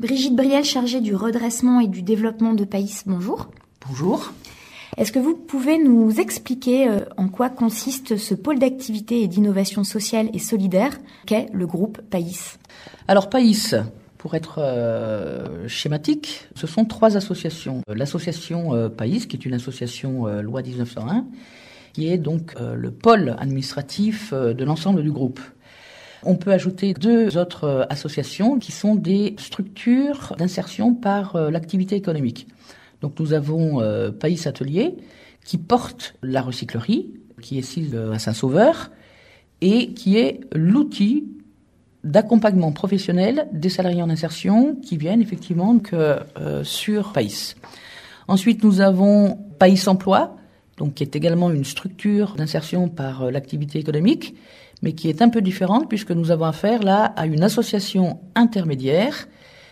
Brigitte Briel, chargée du redressement et du développement de PAIS, bonjour. Bonjour. Est-ce que vous pouvez nous expliquer en quoi consiste ce pôle d'activité et d'innovation sociale et solidaire qu'est le groupe PAIS ? Alors PAIS, pour être schématique, ce sont 3 associations. L'association PAIS, qui est une association loi 1901, qui est donc le pôle administratif de l'ensemble du groupe. On peut ajouter 2 autres associations qui sont des structures d'insertion par l'activité économique. Donc nous avons PAIS Atelier qui porte la recyclerie, qui est sise à Saint-Sauveur et qui est l'outil d'accompagnement professionnel des salariés en insertion qui viennent effectivement sur PAIS. Ensuite nous avons PAIS Emploi, donc qui est également une structure d'insertion par l'activité économique, mais qui est un peu différente puisque nous avons affaire là à une association intermédiaire,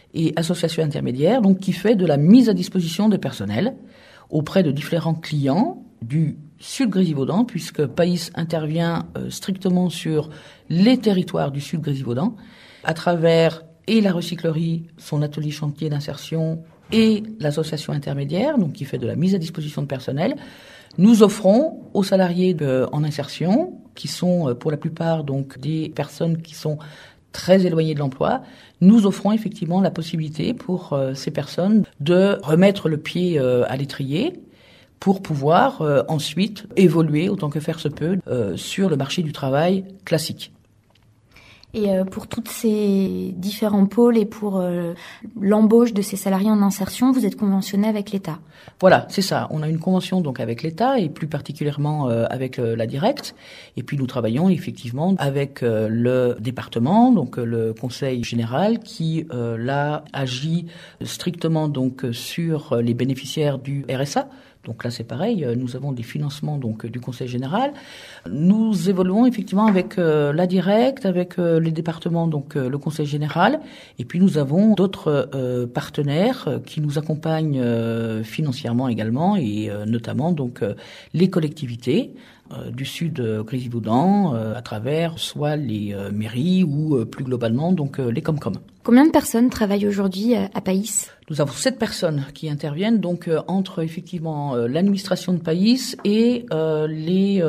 donc qui fait de la mise à disposition de personnel auprès de différents clients du Sud Grésivaudan, puisque PAIS intervient strictement sur les territoires du Sud Grésivaudan, à travers et la recyclerie, son atelier chantier d'insertion et l'association intermédiaire, donc qui fait de la mise à disposition de personnel. Nous offrons aux salariés en insertion, qui sont pour la plupart donc des personnes qui sont très éloignées de l'emploi, nous offrons effectivement la possibilité pour ces personnes de remettre le pied à l'étrier pour pouvoir ensuite évoluer autant que faire se peut sur le marché du travail classique. Et pour tous ces différents pôles et pour l'embauche de ces salariés en insertion, vous êtes conventionné avec l'État ? Voilà, c'est ça. On a une convention donc avec l'État et plus particulièrement avec la Directe. Et puis nous travaillons effectivement avec le département, donc le Conseil général, qui là agit strictement donc sur les bénéficiaires du RSA. Donc là, c'est pareil, nous avons des financements donc du Conseil général. Nous évoluons effectivement avec la Directe, avec les départements, donc le Conseil général. Et puis nous avons d'autres partenaires qui nous accompagnent financièrement également, et notamment donc les collectivités du Sud Grésivaudan, à travers soit les mairies ou plus globalement donc les Comcom. Combien de personnes travaillent aujourd'hui à PAIS ? Nous avons 7 personnes qui interviennent donc entre effectivement l'administration de PAIS et les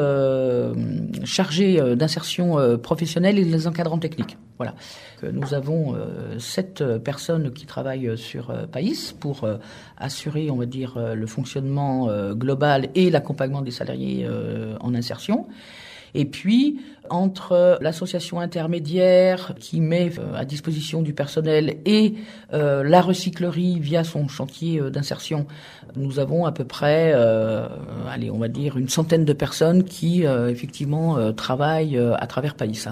chargés d'insertion professionnelle et les encadrants techniques. Voilà. Nous avons 7 personnes qui travaillent sur PAIS pour assurer, on va dire, le fonctionnement global et l'accompagnement des salariés en insertion. Et puis, entre l'association intermédiaire qui met à disposition du personnel et la recyclerie via son chantier d'insertion, nous avons à peu près, on va dire, une centaine de personnes qui, effectivement, travaillent à travers PAIS.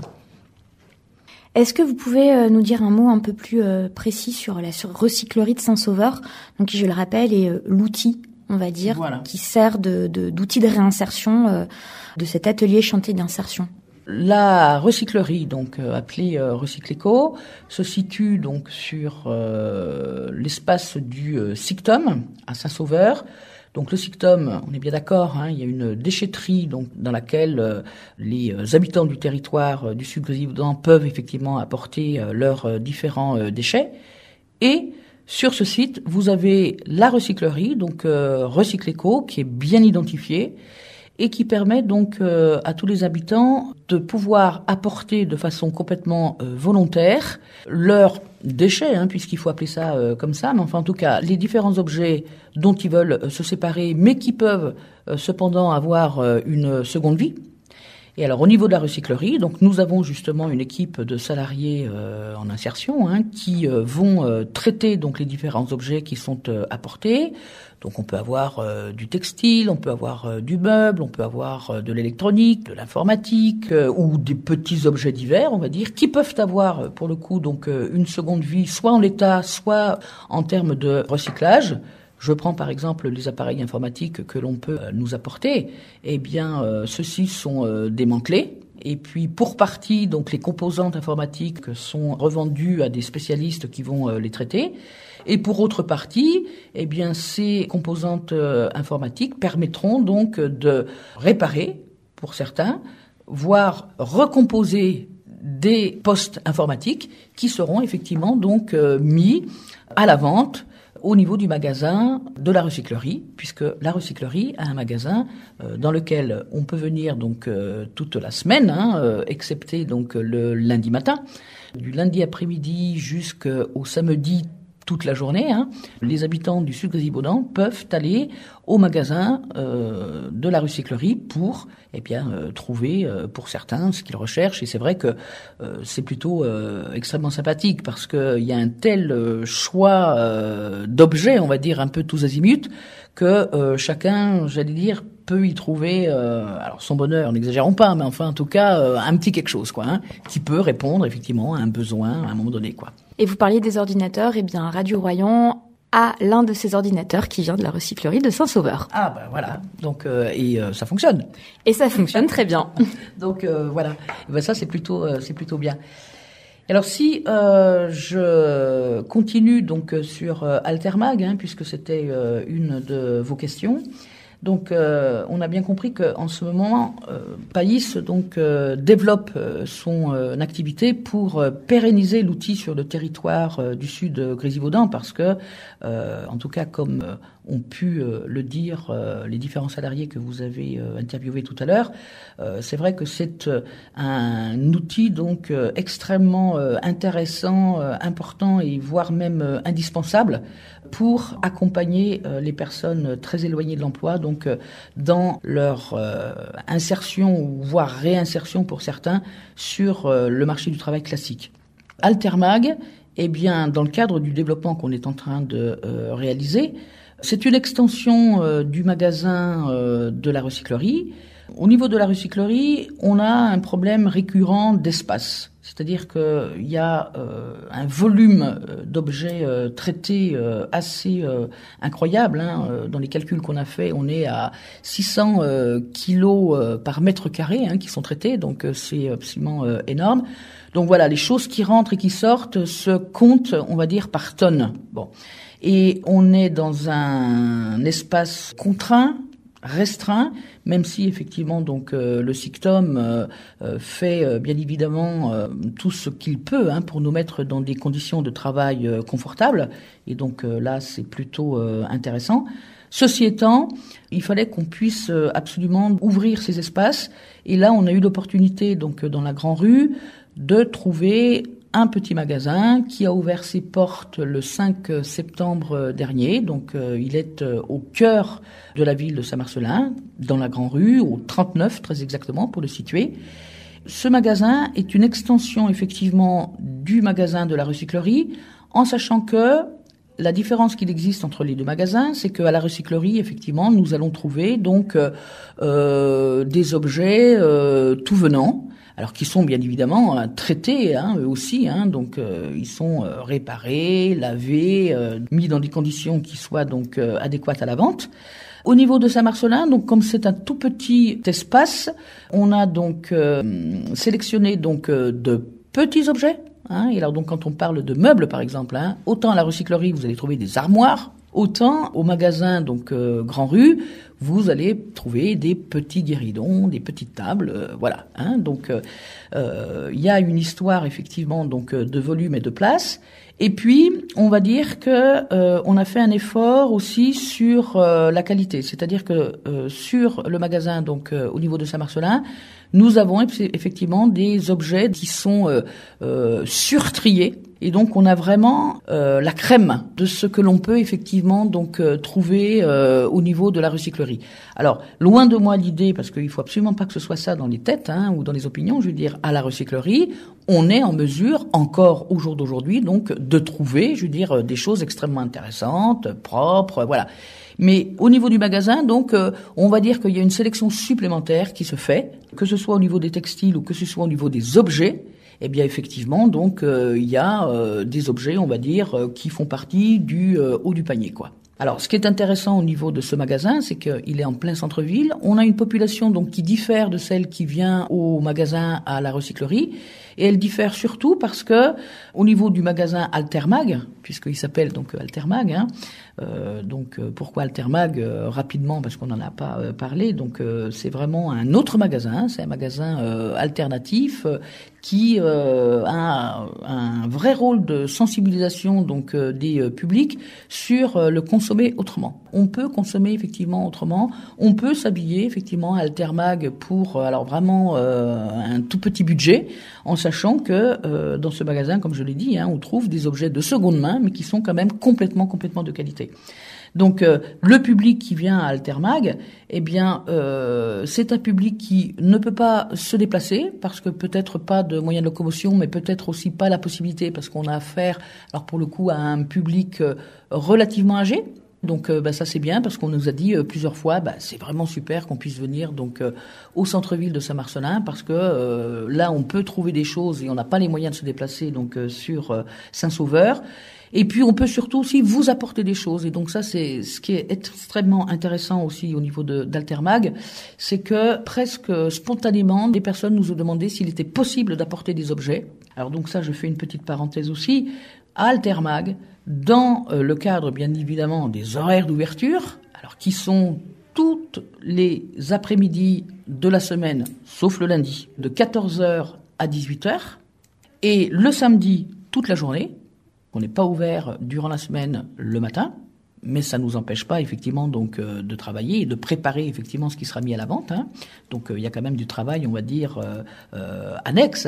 Est-ce que vous pouvez nous dire un mot un peu plus précis sur la recyclerie de Saint-Sauveur, donc qui, je le rappelle, est l'outil, on va dire, voilà, qui sert d'outil de réinsertion de cet atelier chantier d'insertion? La recyclerie, donc appelée Recycléco, se situe donc sur l'espace du Sictum à Saint-Sauveur. Donc le Sictum, on est bien d'accord, il y a une déchetterie donc dans laquelle les habitants du territoire du Sud Grésivaudan peuvent effectivement apporter leurs différents déchets. Et sur ce site, vous avez la recyclerie, donc Recycléco, qui est bien identifiée et qui permet donc à tous les habitants de pouvoir apporter de façon complètement volontaire leurs déchets, puisqu'il faut appeler ça comme ça, mais enfin en tout cas les différents objets dont ils veulent se séparer, mais qui peuvent cependant avoir une seconde vie. Et alors au niveau de la recyclerie, donc nous avons justement une équipe de salariés en insertion qui vont traiter donc les différents objets qui sont apportés. Donc on peut avoir du textile, on peut avoir du meuble, on peut avoir de l'électronique, de l'informatique ou des petits objets divers, on va dire, qui peuvent avoir pour le coup donc une seconde vie, soit en l'état, soit en termes de recyclage. Je prends par exemple les appareils informatiques que l'on peut nous apporter. Eh bien, ceux-ci sont démantelés. Et puis, pour partie, donc les composantes informatiques sont revendues à des spécialistes qui vont les traiter. Et pour autre partie, eh bien, ces composantes informatiques permettront donc de réparer, pour certains, voire recomposer des postes informatiques qui seront effectivement donc mis à la vente au niveau du magasin de la recyclerie, puisque la recyclerie a un magasin dans lequel on peut venir donc toute la semaine, excepté donc le lundi matin, du lundi après-midi jusqu'au samedi toute la journée. Les habitants du sud Grésivaudan peuvent aller au magasin de la recyclerie pour trouver pour certains ce qu'ils recherchent. Et c'est vrai que c'est plutôt extrêmement sympathique parce qu'il y a un tel choix d'objets, on va dire un peu tous azimuts, que chacun, j'allais dire, peut y trouver alors son bonheur, n'exagérons pas, mais enfin en tout cas un petit quelque chose qui peut répondre effectivement à un besoin à un moment donné Et vous parliez des ordinateurs, et bien Radio Royan a l'un de ces ordinateurs qui vient de la recyclerie de Saint-Sauveur. Ah ben voilà, donc ça fonctionne. Et ça fonctionne très bien. Donc voilà, ça c'est plutôt bien. Alors si je continue donc sur Altermag, puisque c'était une de vos questions. Donc, on a bien compris qu'en ce moment, Païs donc développe son activité pour pérenniser l'outil sur le territoire du sud Grésivaudan, parce que, en tout cas, comme ont pu le dire les différents salariés que vous avez interviewés tout à l'heure, c'est vrai que c'est un outil donc extrêmement intéressant, important et voire même indispensable pour accompagner les personnes très éloignées de l'emploi, donc dans leur insertion ou voire réinsertion pour certains sur le marché du travail classique. Altermag, dans le cadre du développement qu'on est en train de réaliser, c'est une extension du magasin de la recyclerie. Au niveau de la recyclerie, on a un problème récurrent d'espace. C'est-à-dire qu'il y a un volume d'objets traités assez incroyable. Dans les calculs qu'on a fait, on est à 600 kilos par mètre carré qui sont traités, donc c'est absolument énorme. Donc voilà, les choses qui rentrent et qui sortent se comptent, on va dire, par tonnes. Bon. Et on est dans un espace contraint, restreint, même si effectivement donc le SICTOM fait bien évidemment tout ce qu'il peut pour nous mettre dans des conditions de travail confortables, et donc là c'est plutôt intéressant. Ceci étant, il fallait qu'on puisse absolument ouvrir ces espaces, et là on a eu l'opportunité donc dans la Grand Rue de trouver un petit magasin qui a ouvert ses portes le 5 septembre dernier. Donc il est au cœur de la ville de Saint-Marcellin, dans la Grand Rue, au 39 très exactement pour le situer. Ce magasin est une extension effectivement du magasin de la recyclerie, en sachant que la différence qu'il existe entre les deux magasins, c'est qu'à la recyclerie, effectivement, nous allons trouver donc des objets tout venant, alors qui sont bien évidemment traités eux aussi, donc ils sont réparés, lavés, mis dans des conditions qui soient donc adéquates à la vente. Au niveau de Saint-Marcellin, donc comme c'est un tout petit espace, on a donc sélectionné donc de petits objets. Et alors donc quand on parle de meubles par exemple, autant à la recyclerie vous allez trouver des armoires, autant au magasin donc Grand Rue vous allez trouver des petits guéridons, des petites tables, voilà. Donc il y a une histoire effectivement donc de volume et de place. Et puis on va dire que on a fait un effort aussi sur la qualité, c'est-à-dire que sur le magasin donc au niveau de Saint-Marcellin, nous avons effectivement des objets qui sont surtriés. Et donc on a vraiment la crème de ce que l'on peut effectivement donc trouver au niveau de la recyclerie. Alors loin de moi l'idée, parce qu'il faut absolument pas que ce soit ça dans les têtes ou dans les opinions, je veux dire à la recyclerie, on est en mesure encore au jour d'aujourd'hui donc de trouver, je veux dire des choses extrêmement intéressantes, propres, voilà. Mais au niveau du magasin, donc, on va dire qu'il y a une sélection supplémentaire qui se fait, que ce soit au niveau des textiles ou que ce soit au niveau des objets. Eh bien, effectivement, donc, il y a des objets, on va dire, qui font partie du haut du panier, quoi. Alors, ce qui est intéressant au niveau de ce magasin, c'est qu'il est en plein centre-ville. On a une population donc qui diffère de celle qui vient au magasin à la recyclerie. Et elle diffère surtout parce que, au niveau du magasin Altermag, puisqu'il s'appelle donc Altermag, pourquoi Altermag rapidement, parce qu'on n'en a pas parlé. Donc c'est vraiment un autre magasin, c'est un magasin alternatif qui a un vrai rôle de sensibilisation donc des publics sur le consommer autrement. On peut consommer effectivement autrement, on peut s'habiller effectivement à Altermag pour alors vraiment un tout petit budget, en sachant que dans ce magasin, comme je l'ai dit, on trouve des objets de seconde main, mais qui sont quand même complètement de qualité. Donc le public qui vient à Altermag, c'est un public qui ne peut pas se déplacer parce que peut-être pas de moyens de locomotion, mais peut-être aussi pas la possibilité parce qu'on a affaire, alors pour le coup, à un public relativement âgé. Donc ça c'est bien parce qu'on nous a dit plusieurs fois c'est vraiment super qu'on puisse venir donc au centre-ville de Saint-Marcellin parce que là on peut trouver des choses et on n'a pas les moyens de se déplacer donc sur Saint-Sauveur. Et puis on peut surtout aussi vous apporter des choses. Et donc ça c'est ce qui est extrêmement intéressant aussi au niveau d'Altermag, c'est que presque spontanément des personnes nous ont demandé s'il était possible d'apporter des objets. Alors donc ça je fais une petite parenthèse aussi. À Altermag, dans le cadre bien évidemment des horaires d'ouverture, alors qui sont toutes les après-midi de la semaine, sauf le lundi, de 14h à 18h, et le samedi toute la journée. On n'est pas ouvert durant la semaine le matin, mais ça nous empêche pas effectivement donc de travailler et de préparer effectivement ce qui sera mis à la vente. Donc il y a quand même du travail, on va dire annexe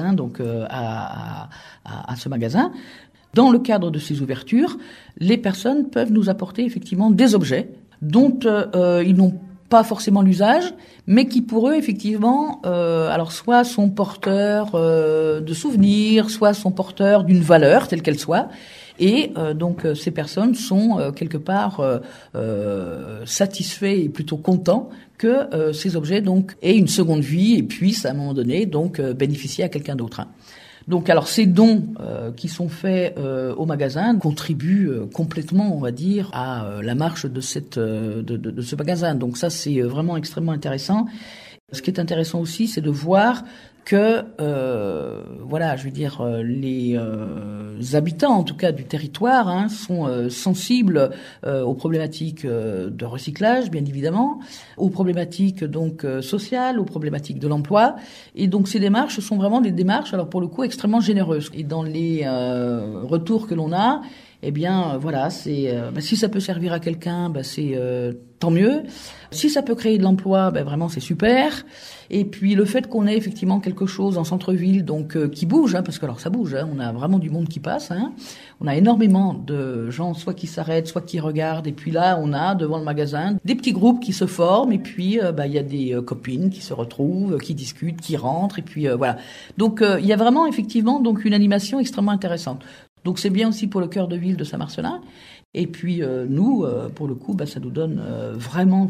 à ce magasin. Dans le cadre de ces ouvertures, les personnes peuvent nous apporter effectivement des objets dont ils n'ont pas forcément l'usage, mais qui pour eux effectivement, alors soit sont porteurs de souvenirs, soit sont porteurs d'une valeur telle qu'elle soit, et donc ces personnes sont quelque part satisfaits et plutôt contents que ces objets donc aient une seconde vie et puissent à un moment donné donc bénéficier à quelqu'un d'autre. Donc, alors, ces dons qui sont faits au magasin contribuent complètement, on va dire, à la marche de ce magasin. Donc, ça, c'est vraiment extrêmement intéressant. Ce qui est intéressant aussi, c'est de voir que, les habitants, en tout cas du territoire, sont sensibles aux problématiques de recyclage, bien évidemment, aux problématiques donc sociales, aux problématiques de l'emploi. Et donc ces démarches sont vraiment des démarches, alors pour le coup, extrêmement généreuses. Et dans les retours que l'on a, c'est si ça peut servir à quelqu'un, c'est tant mieux. Si ça peut créer de l'emploi, vraiment c'est super. Et puis le fait qu'on ait effectivement quelque chose en centre-ville donc qui bouge, parce que alors ça bouge, on a vraiment du monde qui passe. On a énormément de gens soit qui s'arrêtent, soit qui regardent. Et puis là, on a devant le magasin des petits groupes qui se forment. Et puis il y a des copines qui se retrouvent, qui discutent, qui rentrent. Et puis voilà. Donc il y a vraiment effectivement donc une animation extrêmement intéressante. Donc c'est bien aussi pour le cœur de ville de Saint-Marcellin. Et puis nous, pour le coup, ça nous donne vraiment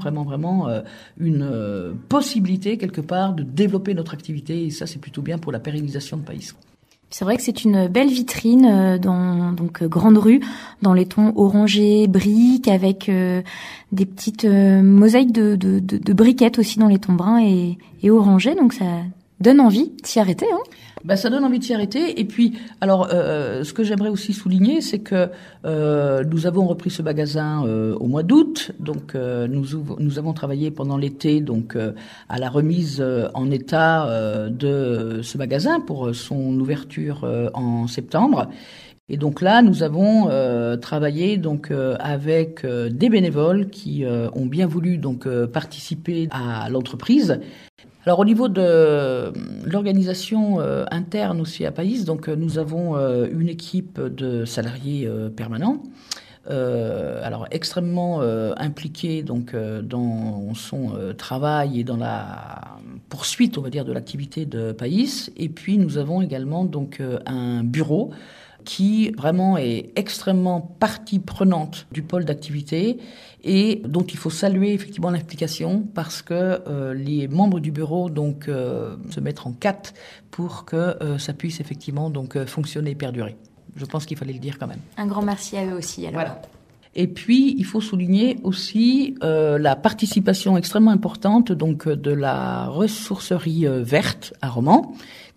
une possibilité quelque part de développer notre activité. Et ça, c'est plutôt bien pour la pérennisation de Païs. C'est vrai que c'est une belle vitrine dans donc grande rue, dans les tons orangés, briques, avec des petites mosaïques de briquettes aussi dans les tons bruns et orangés. Donc ça donne envie de s'y arrêter. Ça donne envie de s'y arrêter. Et puis, alors, ce que j'aimerais aussi souligner, c'est que nous avons repris ce magasin au mois d'août. Donc, nous avons travaillé pendant l'été, donc à la remise en état de ce magasin pour son ouverture en septembre. Et donc là, nous avons travaillé donc avec des bénévoles qui ont bien voulu donc participer à l'entreprise. Alors au niveau de l'organisation interne aussi à Païs, donc nous avons une équipe de salariés permanents, alors extrêmement impliqués donc dans son travail et dans la poursuite, on va dire, de l'activité de Païs. Et puis nous avons également donc un bureau qui vraiment est extrêmement partie prenante du pôle d'activité et dont il faut saluer effectivement l'implication parce que les membres du bureau donc se mettent en quatre pour que ça puisse effectivement donc fonctionner et perdurer. Je pense qu'il fallait le dire quand même. Un grand merci à eux aussi alors. Voilà. Et puis, il faut souligner aussi la participation extrêmement importante donc de la ressourcerie verte à Romans,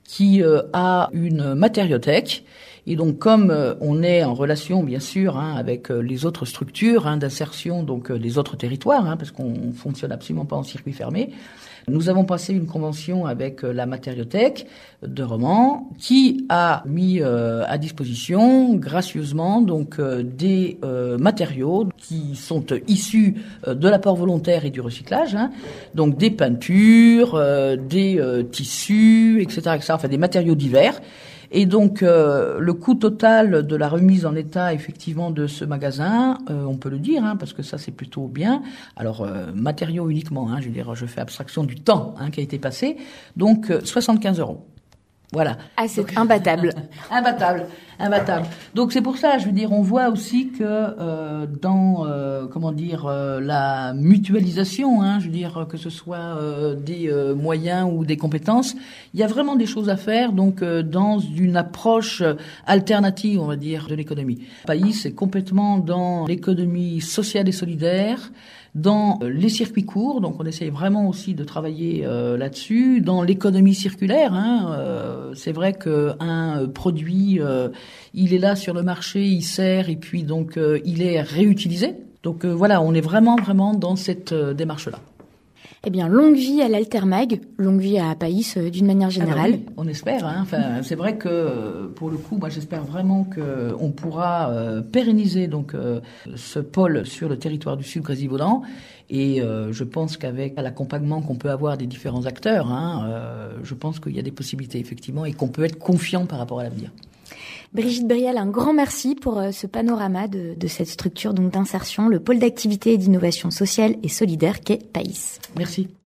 qui a une matériothèque. Et donc, comme on est en relation, bien sûr, avec les autres structures d'insertion, donc les autres territoires, parce qu'on fonctionne absolument pas en circuit fermé, nous avons passé une convention avec la matériothèque de Romans, qui a mis à disposition gracieusement donc des matériaux qui sont issus de l'apport volontaire et du recyclage, donc des peintures, des tissus, etc., enfin des matériaux divers. Et donc, le coût total de la remise en état, effectivement, de ce magasin, on peut le dire, parce que ça, c'est plutôt bien. Alors, matériaux uniquement, je veux dire, je fais abstraction du temps qui a été passé. Donc, 75 €. Voilà. Ah, c'est imbattable. Imbattable. Donc c'est pour ça, je veux dire, on voit aussi que dans la mutualisation, je veux dire, que ce soit des moyens ou des compétences, il y a vraiment des choses à faire. Donc dans une approche alternative, on va dire, de l'économie. PAIS est complètement dans l'économie sociale et solidaire. Dans les circuits courts, donc on essaye vraiment aussi de travailler là-dessus. Dans l'économie circulaire, c'est vrai qu'un produit, il est là sur le marché, il sert et puis donc il est réutilisé. Donc voilà, on est vraiment dans cette démarche-là. Eh bien, longue vie à l'Altermag, longue vie à PAIS d'une manière générale. Ah bah oui, on espère. Enfin, c'est vrai que pour le coup, moi, j'espère vraiment que on pourra pérenniser donc ce pôle sur le territoire du Sud Grésivaudan. Et je pense qu'avec l'accompagnement qu'on peut avoir des différents acteurs, je pense qu'il y a des possibilités effectivement et qu'on peut être confiant par rapport à l'avenir. Brigitte Brial, un grand merci pour ce panorama de cette structure donc d'insertion, le pôle d'activité et d'innovation sociale et solidaire qu'est PAIS. Merci.